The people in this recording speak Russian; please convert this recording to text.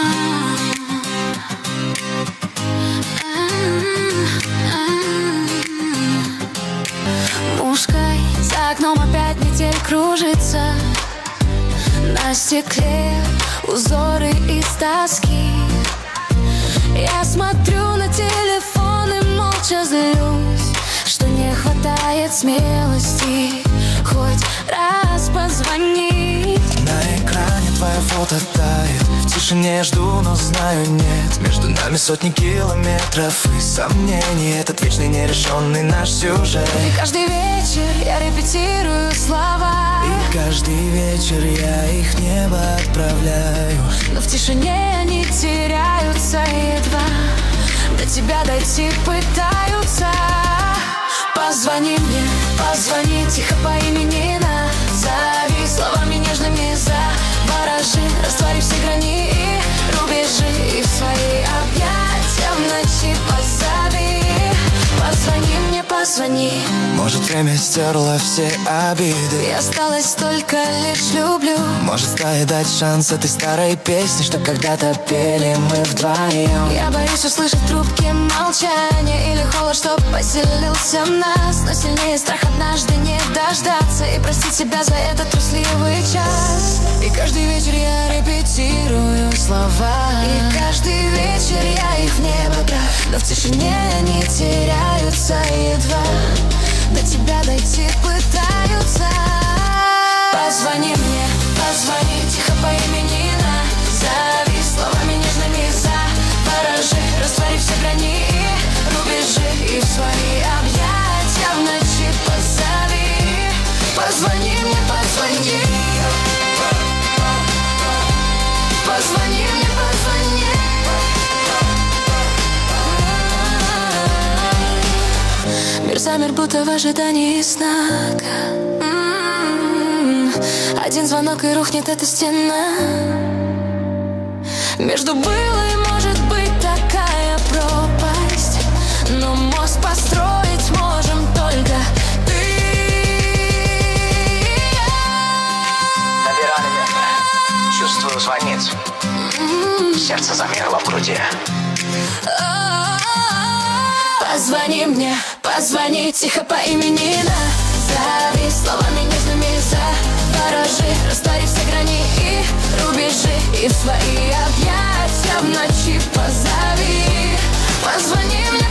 Мушкой за окном опять метель кружится, на стекле узоры из тоски. Я смотрю на телефон и молча злюсь, что не хватает смелости хоть раз позвонить. На экране твое фото тает, в тишине жду, но знаю нет. Между нами сотни километров и сомнений, этот вечный нерешенный наш сюжет. И каждый вечер я репетирую слова, и каждый вечер я их в небо отправляю. но в тишине они теряются, едва до тебя дойти пытаются. Позвони мне, позвони тихо по имени, назови словами нежными, заворожи, раствори все грани и рубежи, и в свои объятия в ночи позови. Позвони мне, позвони. Может, время стерло все обиды, И осталось только лишь люблю. может, стоит дать шанс этой старой песне, что когда-то пели мы вдвоем. Я боюсь услышать в трубке молчание или холод, что поселился в нас, но сильнее страх однажды не дождаться и простить себя за этот трусливый час. И каждый вечер я репетирую слова, И каждый вечер я их в небо брал, но в тишине они теряются, едва до тебя дойти пытаются. Позвони мне, позвони тихо по имени, назови словами нежными, заворожи, раствори все грани и рубежи, и в свои объятия в ночи позови. Позвони мне, позвони. Позвони мне, позвони. Мир замер, будто в ожидании знака. Один звонок и рухнет эта стена. Между было и может быть такая пропасть, но мост построить можем только ты и я. Набирали место. Чувствую, звонит. Сердце замерло в груди. Позвони мне, позвони тихо по имени, назови словами нежными, заворожи, раствори все грани и рубежи, и в свои объятия в ночи позови. Позвони мне.